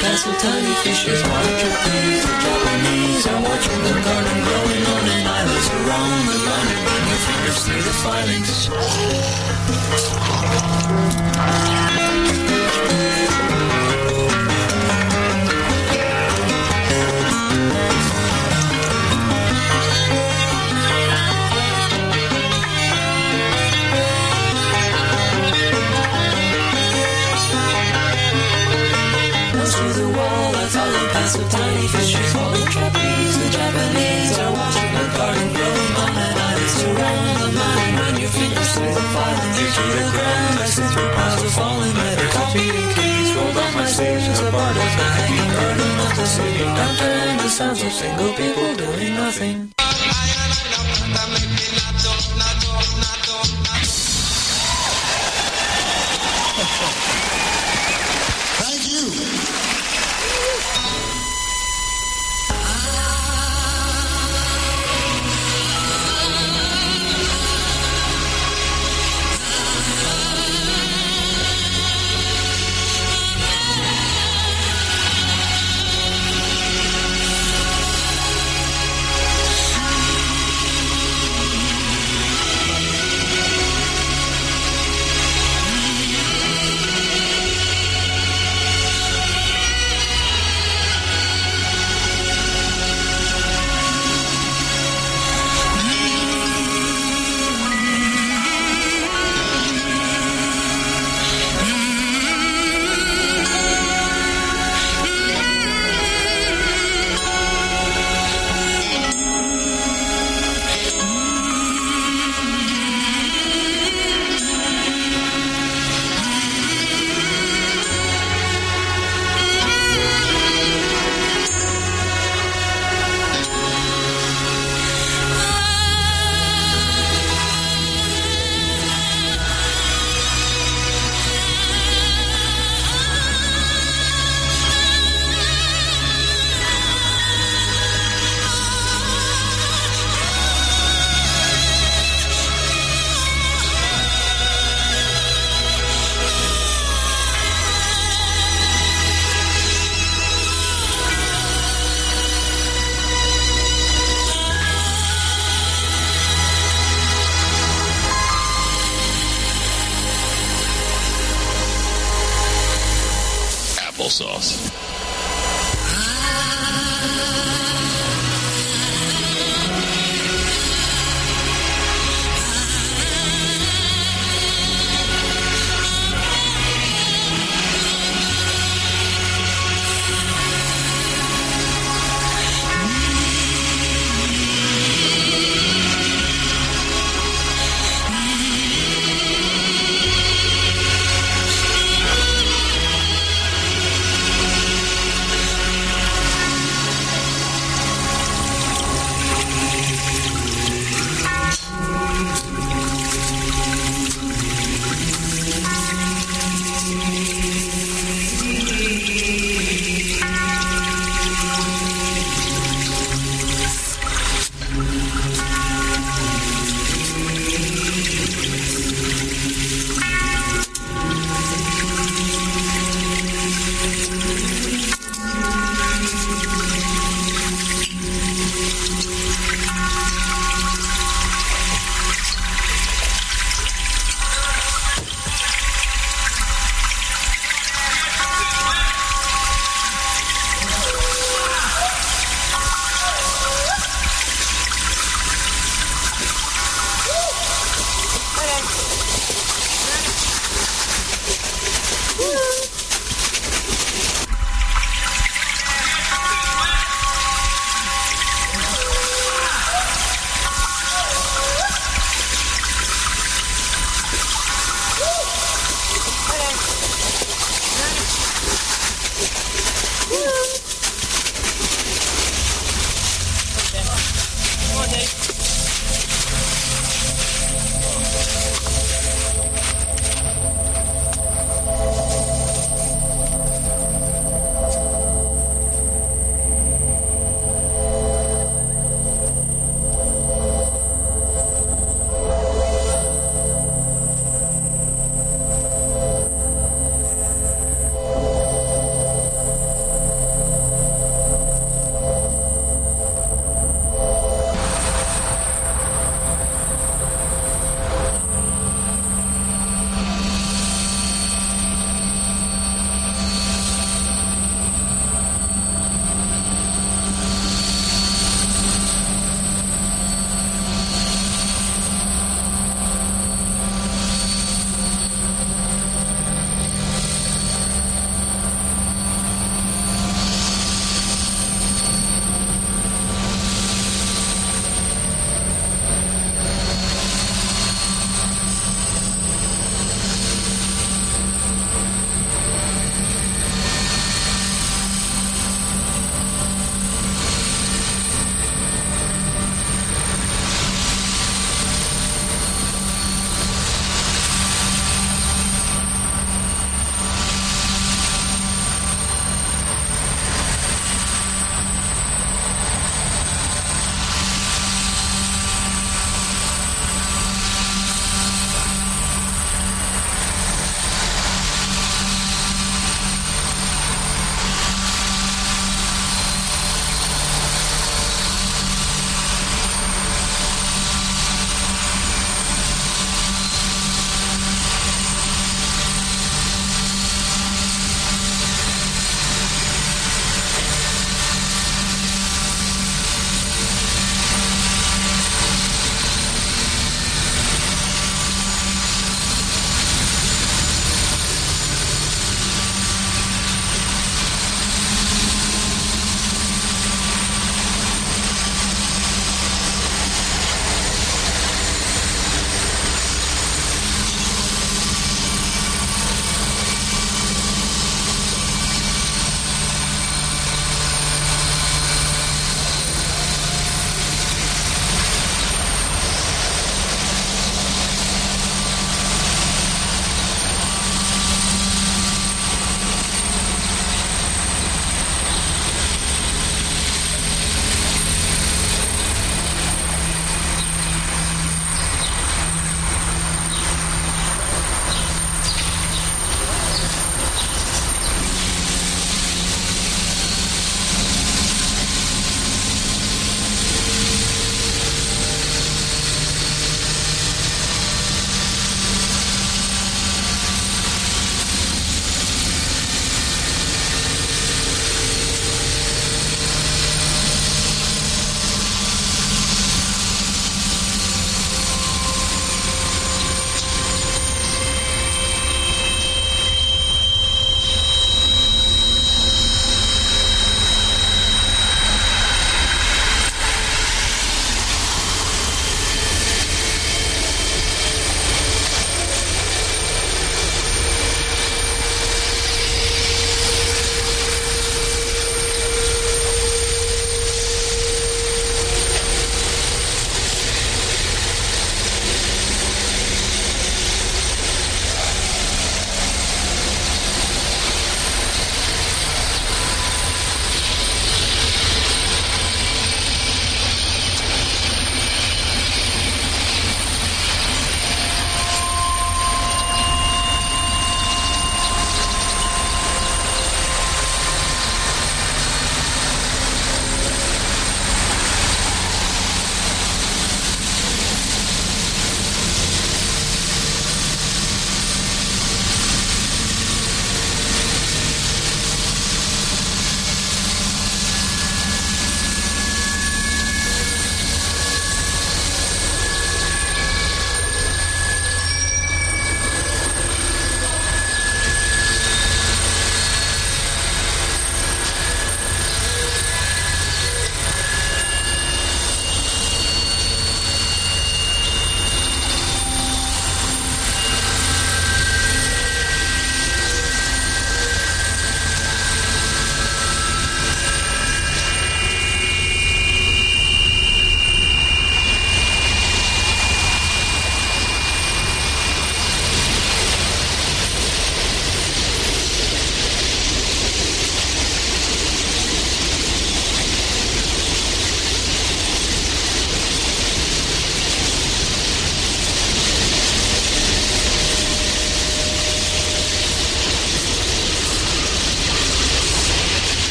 past with tiny fishes, water trapeze. The Japanese are watching the garden growing on an island around the line and run your fingers through the filings. Through the wall, I follow past with tiny fishes, all the trapeze. The Japanese are watching the garden growing on an island around the line. Run your fingers through the filings, you to the ground. I sit through piles of fallen letter, copied in keys, rolled off my sleeves as a part of the hanging curtain of the city. Downtown, the sounds of single people doing nothing. Thank you. Applesauce.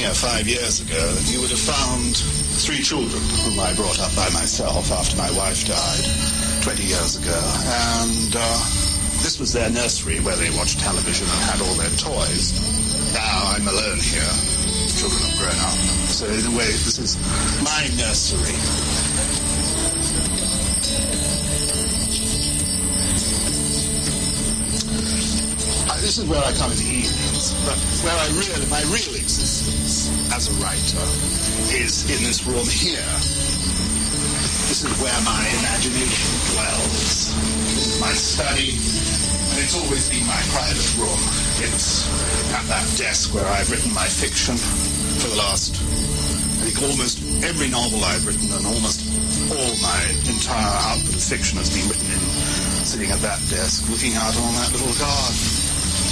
here 5 years ago, you would have found 3 children whom I brought up by myself after my wife died 20 years ago. And this was their nursery where they watched television and had all their toys. Now I'm alone here. Children have grown up. So in a way, this is my nursery. This is where I come in the evenings, but where my real existence as a writer is in this room here. This is where my imagination dwells. This is my study, and it's always been my private room. It's at that desk where I've written my fiction for the last, I think, almost every novel I've written, and almost all my entire output of fiction has been written in, sitting at that desk, looking out on that little garden.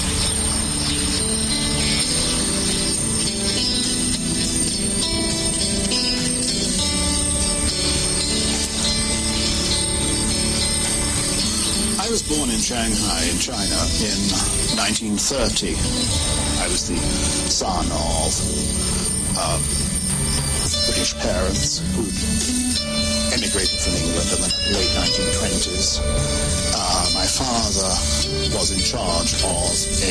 I was born in Shanghai, in China, in 1930. I was the son of British parents who'd emigrated from England in the late 1920s. My father was in charge of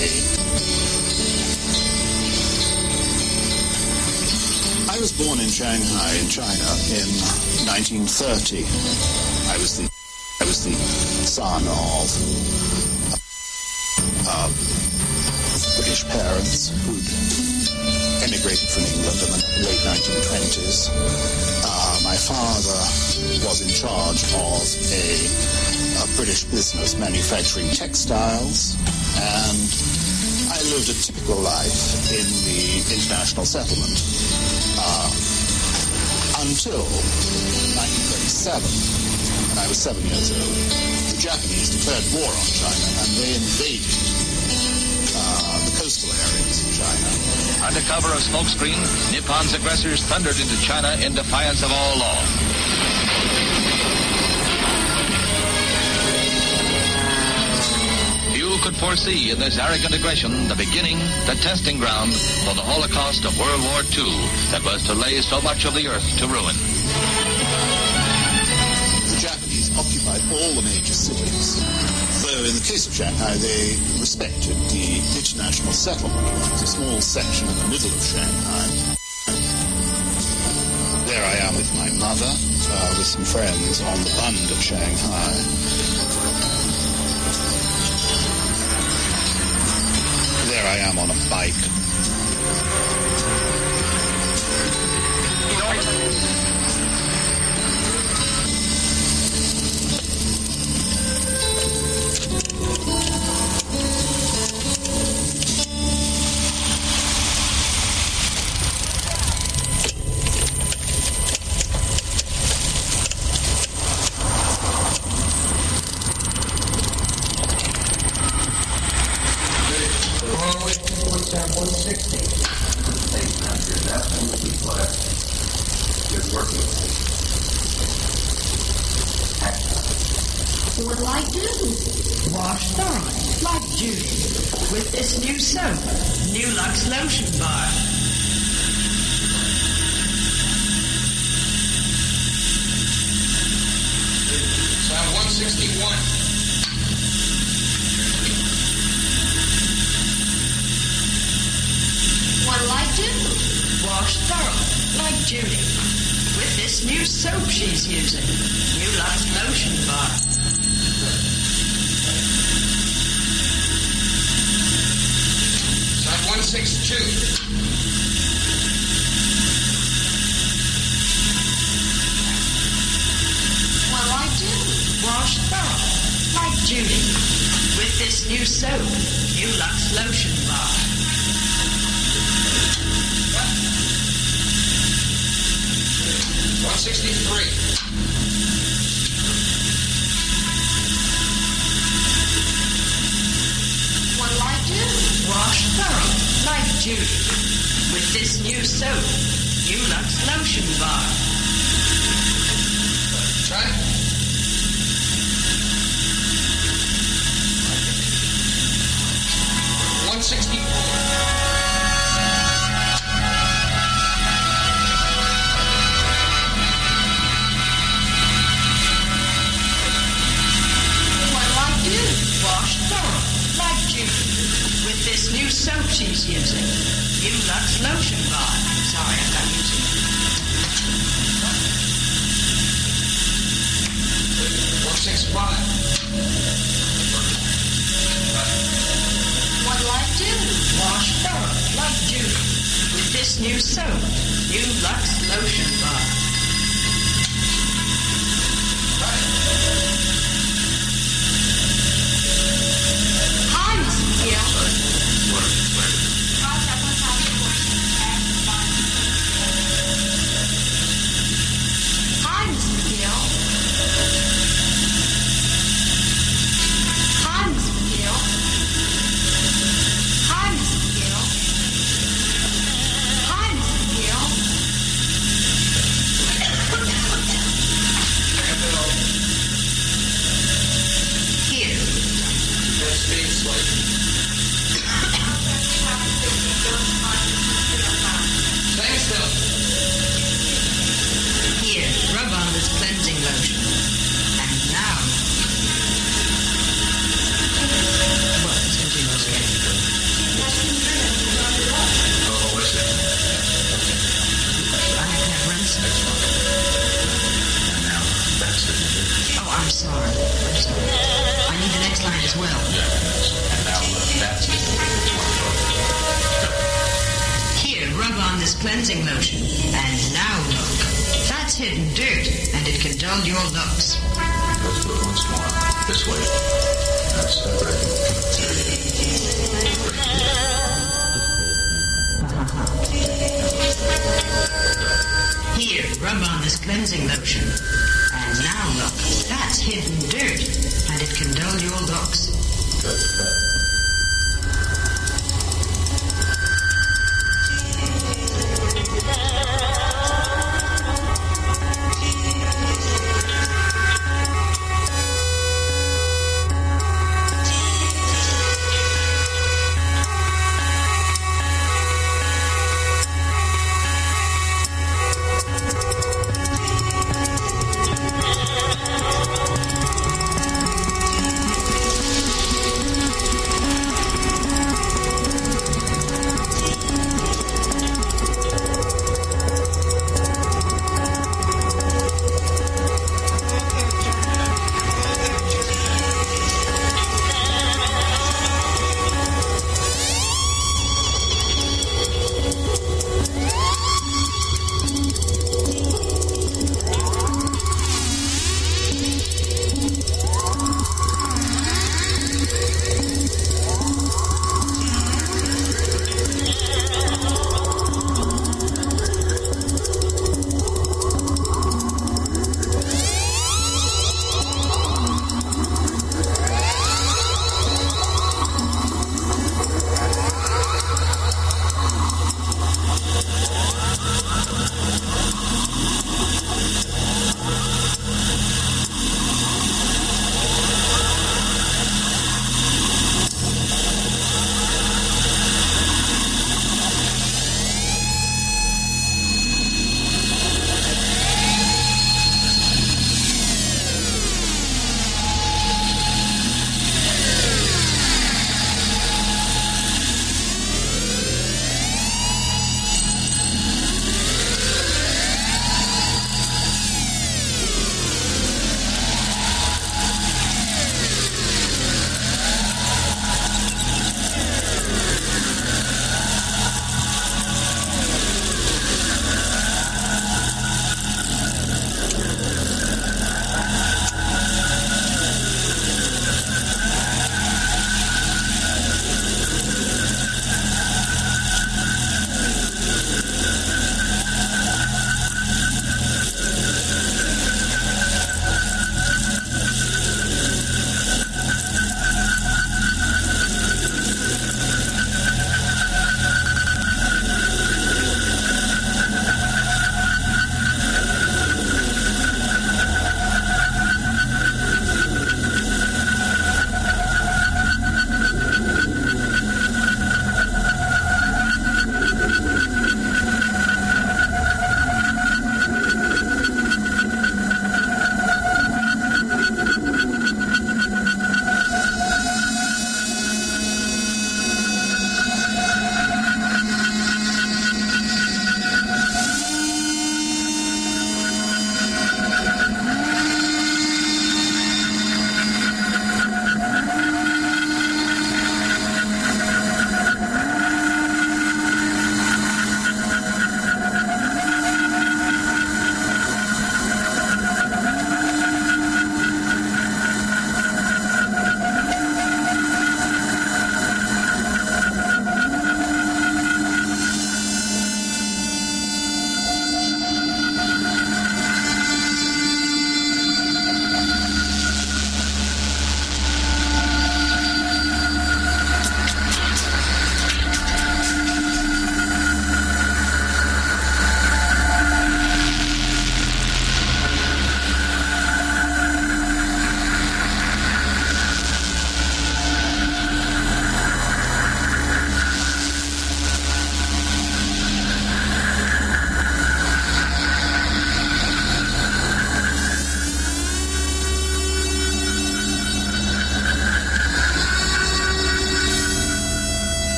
I was born in Shanghai, in China, in 1930. I was the son of British parents who'd emigrated from England in the late 1920s. My father was in charge of a British business manufacturing textiles, and I lived a typical life in the international settlement until 1937. When I was 7 years old, the Japanese declared war on China, and they invaded the coastal areas of China. Under cover of smokescreen, Nippon's aggressors thundered into China in defiance of all law. Few could foresee in this arrogant aggression the beginning, the testing ground for the Holocaust of World War II that was to lay so much of the earth to ruin. Occupied all the major cities, though in the case of Shanghai they respected the international settlement, which was a small section in the middle of Shanghai. There I am with my mother, with some friends on the Bund of Shanghai. There I am on a bike. What'll I do? Wash thoroughly, like Judy, with this new soap, New Lux Lotion Bar. Sound 161. What'll I do? Wash thoroughly, like Judy, with this new soap she's using, New Lux Lotion Bar. Sound 162. What'll I do? Wash thoroughly, like Judy, with this new soap, New Lux Lotion Bar. 163. What'll I do? Wash thoroughly, like Judy, with this new soap, New Lux Lotion Bar. Try it. soap she's using. New Lux Lotion Bar. Sorry, I can't use it. 165. What'll I do? Wash thorough, like Judy. With this new soap. New Lux Lotion Bar. Hi, Mrs. Gill. Hi, Mrs. Gill. Hi, Mrs. Gill. Hi, Mrs. Gill. Hi, Mrs. Gill. Here. That's being slight. Stand still. Here. Rub on this cleansing lotion. And now. Well, it's continuous care. Oh, what's that? I have to have rinse. And now, that's it. Oh, I'm sorry. I need the next line as well. And now, that's it. Here, rub on this cleansing lotion. And now look. That's hidden dirt, and it can dull your looks. Let's do it once more. This way. That's Here, rub on this cleansing lotion. And now look. That's hidden dirt, and it can dull your looks.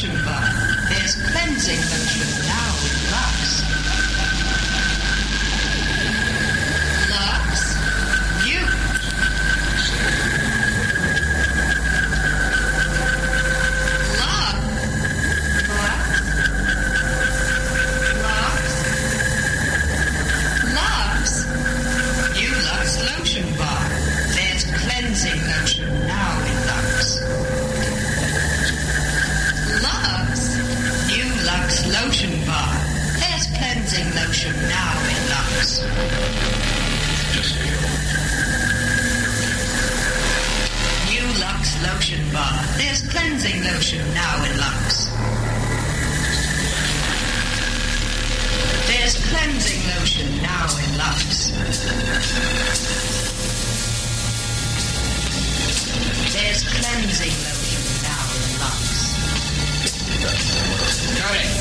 Lotion Bar. There's cleansing lotion now in Lux. Lux? You. Lux? Lux? New Lux Lotion Bar. There's cleansing lotion now in Lux. Lux? New Lux Lotion Bar. There's cleansing lotion now in Lux. New Lux Lotion Bar. There's cleansing lotion now in Lux. There's cleansing lotion now in Lux. There's cleansing lotion now in Lux. Correct.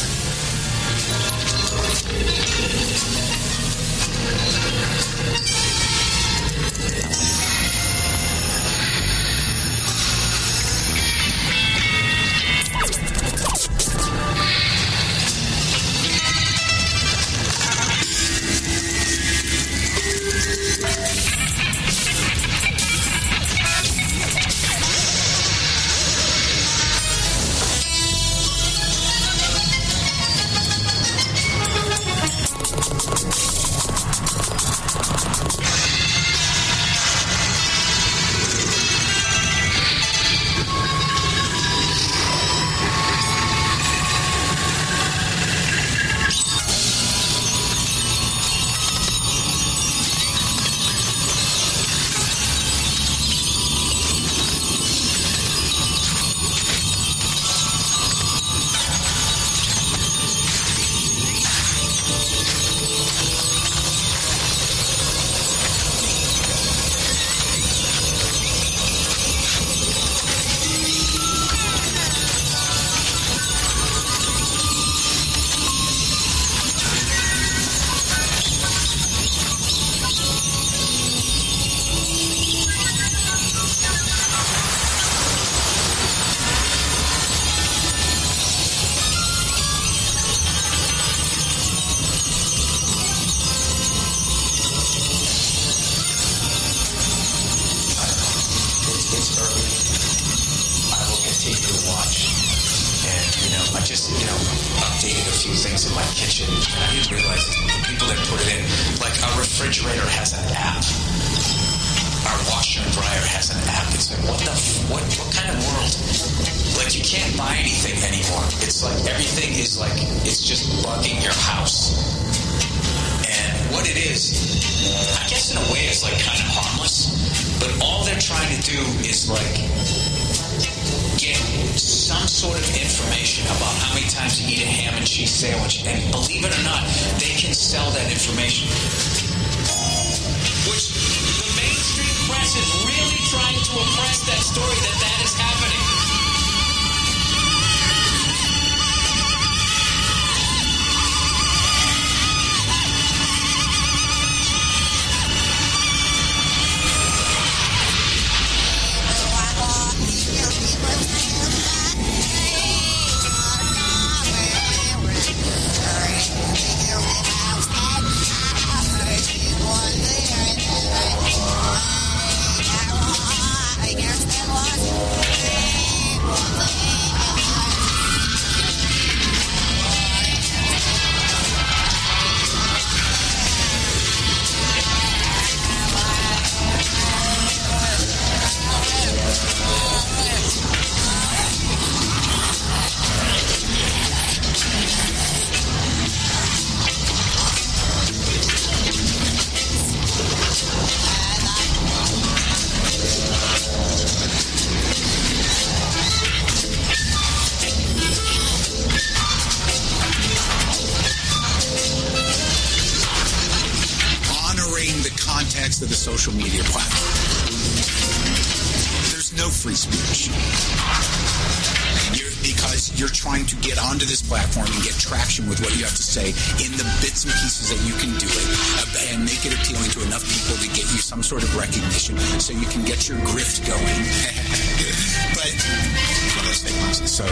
updated a few things in my kitchen, and I didn't realize the people that put it in, like our refrigerator has an app. Our washer and dryer has an app. It's like, what kind of world? Like, you can't buy anything anymore. It's like everything is like, it's just bugging your house. And what it is, I guess in a way it's like kind of harmless, but all they're trying to do is like get some sort of information about how many times you eat a ham and cheese sandwich, and believe it or not, they can sell that information. Which the mainstream press is really trying to oppress that story that is happening. Of the social media platform. There's no free speech. Because you're trying to get onto this platform and get traction with what you have to say in the bits and pieces that you can do it and make it appealing to enough people to get you some sort of recognition so you can get your grift going. But statements. So,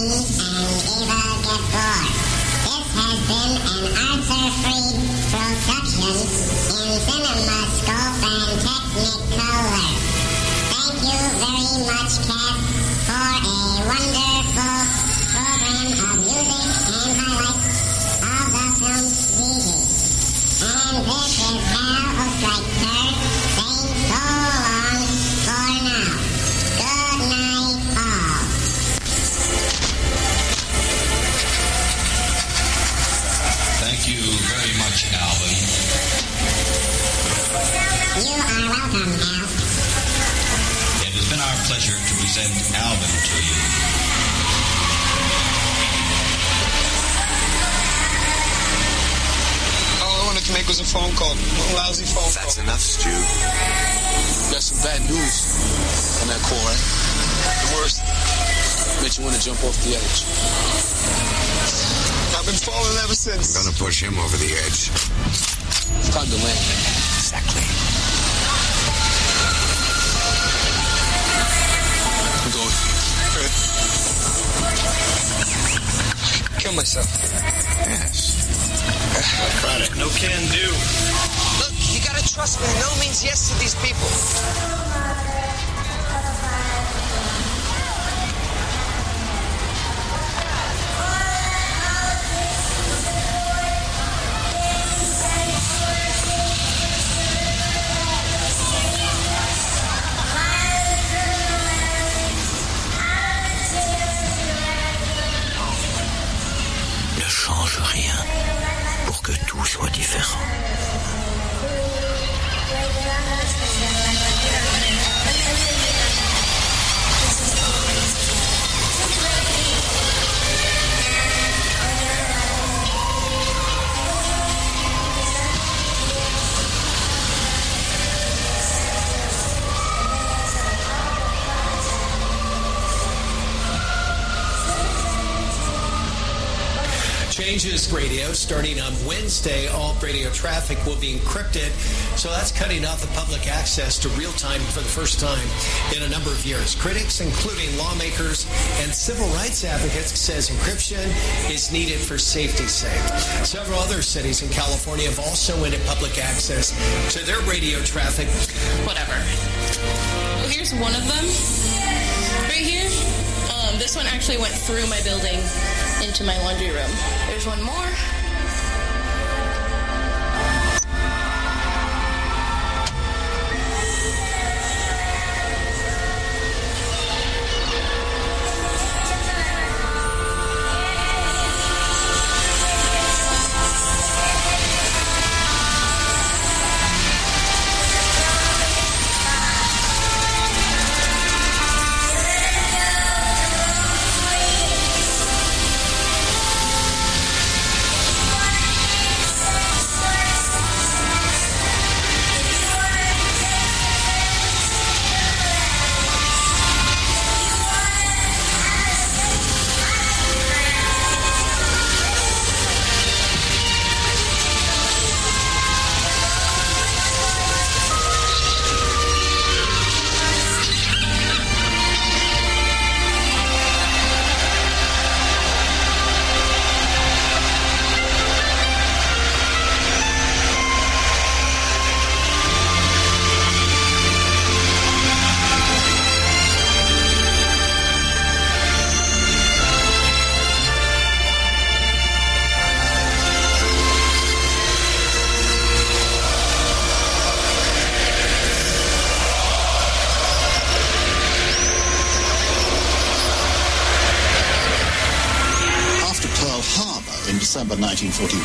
This has been an Arthur Freed production in CinemaScope and Technicolor. Thank you very much, cast, for a wonderful program of music and highlights of the film CD. And this is Hal O'Streicher saying so long for now. Good night, all. Thank you very much, Alvin. You are welcome, Hal. It has been our pleasure to present Alvin to you. All I wanted to make was a phone call. A lousy phone call. That's enough, Stu. Got some bad news on that call, right? The worst. Made you want to jump off the edge. I've been falling ever since. I'm gonna push him over the edge. It's time to land. Exactly. I'm going. Kill myself. Yes. No can do. Look, you gotta trust me. No means yes to these people. Ne change rien pour que tout soit différent. Changes radio starting on Wednesday. All radio traffic will be encrypted, so that's cutting off the public access to real time for the first time in a number of years. Critics, including lawmakers and civil rights advocates, says encryption is needed for safety's sake. Several other cities in California have also ended public access to their radio traffic. Whatever. Well, here's one of them right here. This one actually went through my building into my laundry room. There's one more. December 1941,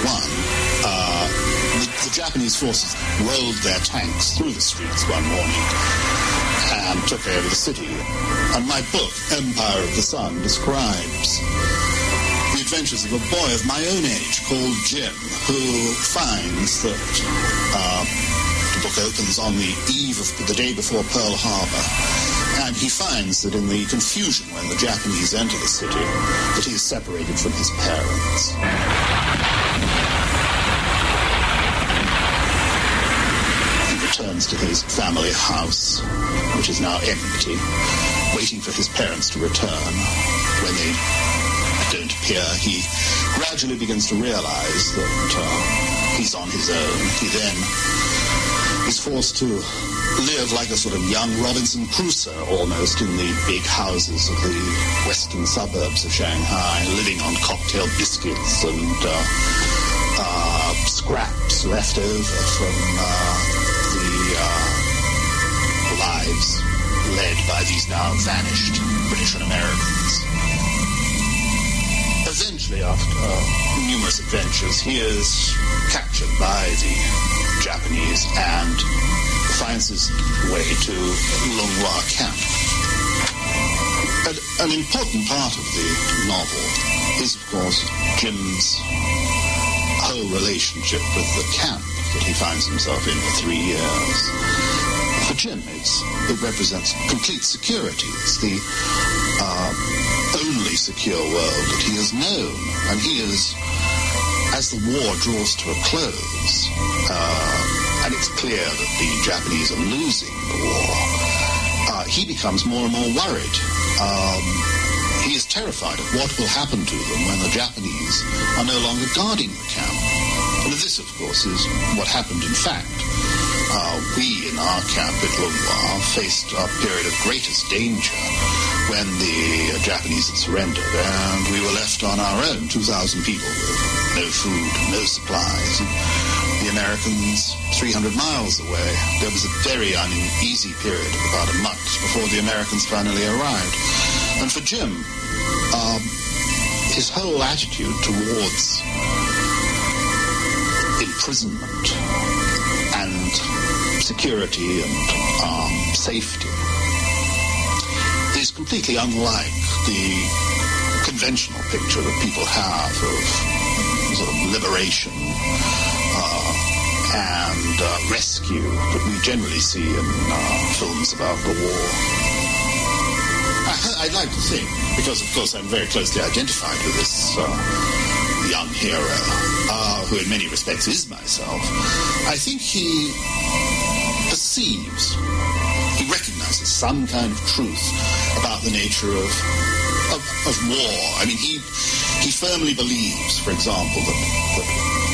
the Japanese forces rolled their tanks through the streets one morning and took over the city. And my book, Empire of the Sun, describes the adventures of a boy of my own age called Jim, who finds that the book opens on the eve of the day before Pearl Harbor. And he finds that in the confusion when the Japanese enter the city, that he is separated from his parents. He returns to his family house, which is now empty, waiting for his parents to return. When they don't appear, he gradually begins to realize that he's on his own. He then is forced to live like a sort of young Robinson Crusoe, almost, in the big houses of the western suburbs of Shanghai, living on cocktail biscuits and scraps left over from the lives led by these now vanished British and Americans. Eventually, after numerous adventures, he is captured by the Japanese and finds his way to Longhua Camp. An important part of the novel is, of course, Jim's whole relationship with the camp that he finds himself in for 3 years. For Jim, it represents complete security. It's the only secure world that he has known. And he is, as the war draws to a close, and it's clear that the Japanese are losing the war, he becomes more and more worried. He is terrified of what will happen to them when the Japanese are no longer guarding the camp. And this, of course, is what happened in fact. We, in our camp at Longhua, faced a period of greatest danger when the Japanese had surrendered, and we were left on our own, 2,000 people, with no food, no supplies. And the Americans 300 miles away. There was a very uneasy period of about a month before the Americans finally arrived. And for Jim, his whole attitude towards imprisonment and security and safety is completely unlike the conventional picture that people have of sort of liberation and rescue that we generally see in films about the war. I'd like to think, because of course I'm very closely identified with this young hero, who in many respects is myself, I think he perceives, he recognizes some kind of truth about the nature of war. I mean, he firmly believes, for example, that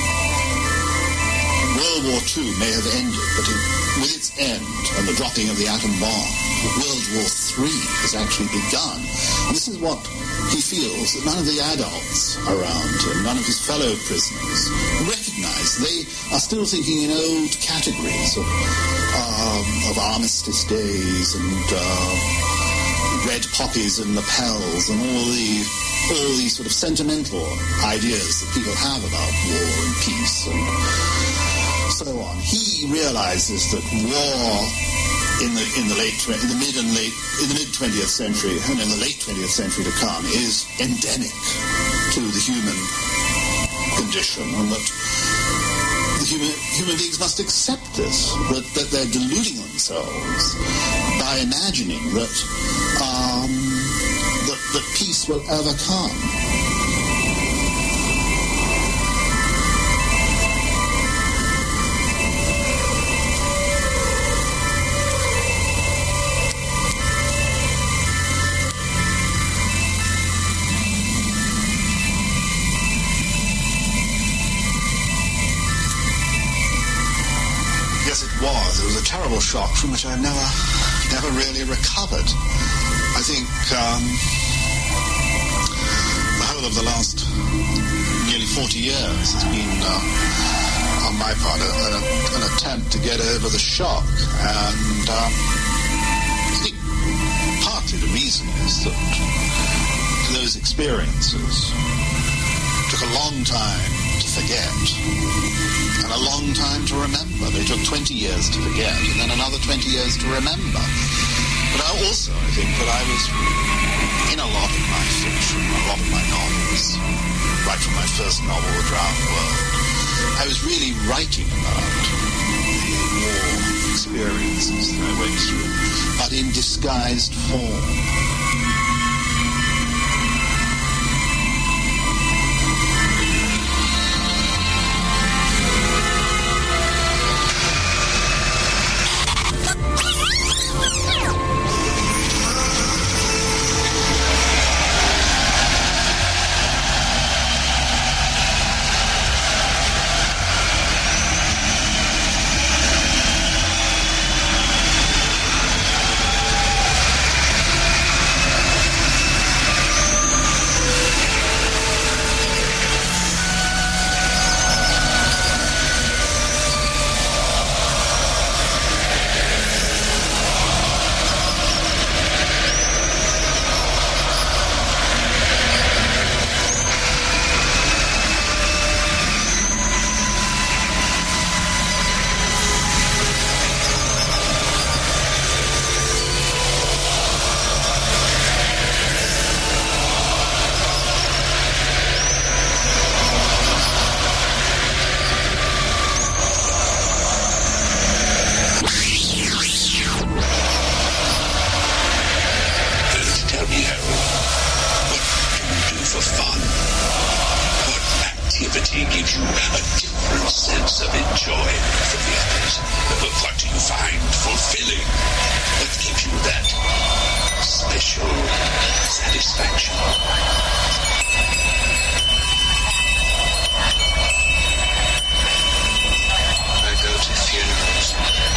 World War II may have ended, but with its end and the dropping of the atom bomb, World War III has actually begun. And this is what he feels, that none of the adults around him, none of his fellow prisoners, recognize. They are still thinking in old categories of armistice days and red poppies and lapels and all these sort of sentimental ideas that people have about war and peace and so on. He realizes that war in the mid 20th century and in the late 20th century to come is endemic to the human condition, and that the human beings must accept this, that they're deluding themselves by imagining that peace will ever come. It was a terrible shock from which I never really recovered. I think the whole of the last nearly 40 years has been, on my part, an attempt to get over the shock. And I think partly the reason is that those experiences took a long time to forget and a long time to remember. They took 20 years to forget and then another 20 years to remember. But I think that I was, in a lot of my fiction, a lot of my novels, right from my first novel, The Drowned World, I was really writing about the war experiences that I went through, but in disguised form. feeling that gives you that special satisfaction. I go to funerals.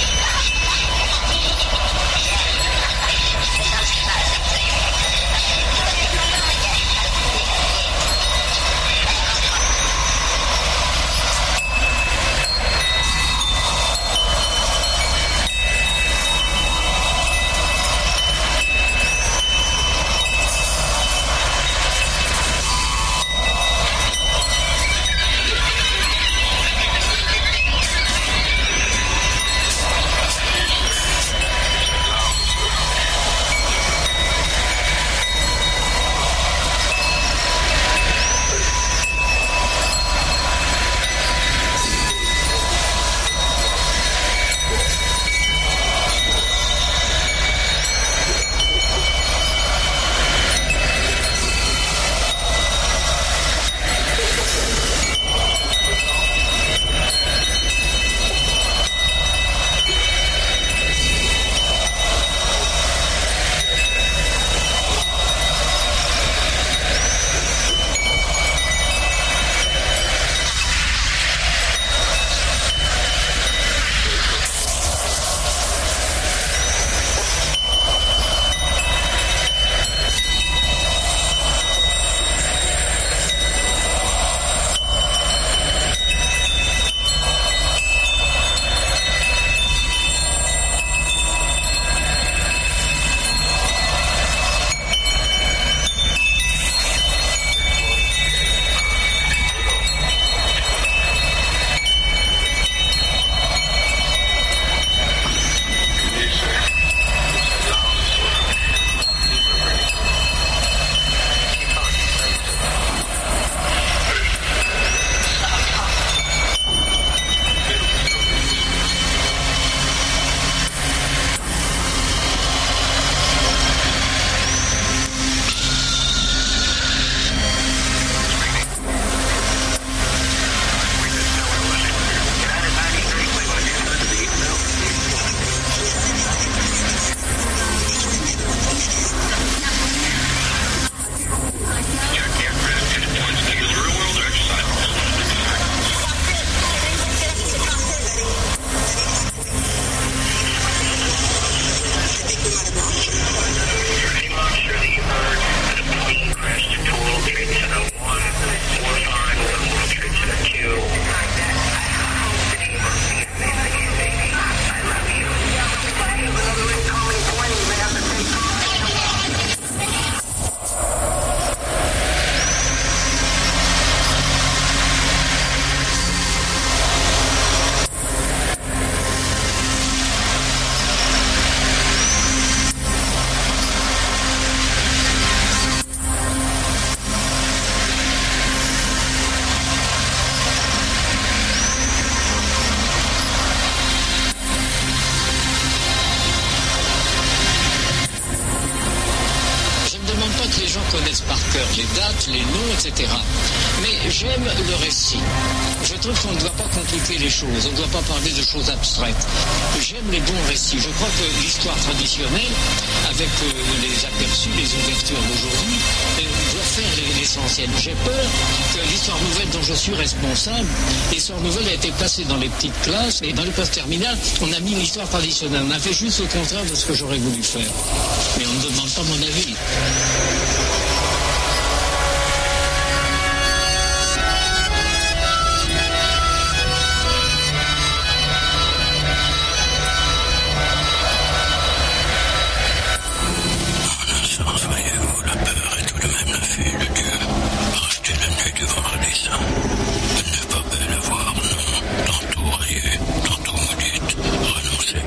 connaissent par cœur les dates, les noms, etc. Mais j'aime le récit. Je trouve qu'on ne doit pas compliquer les choses, on ne doit pas parler de choses abstraites. J'aime les bons récits. Je crois que l'histoire traditionnelle, avec les aperçus, les ouvertures d'aujourd'hui, doit faire l'essentiel. J'ai peur que l'histoire nouvelle dont je suis responsable, l'histoire nouvelle a été placée dans les petites classes et dans les classes terminales, on a mis l'histoire traditionnelle. On a fait juste le contraire de ce que j'aurais voulu faire. Mais on ne demande pas mon avis.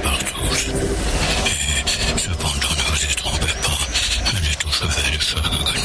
Cependant, ne vous y trompez pas, elle est au chevet du feu.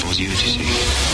aux yeux, tu sais.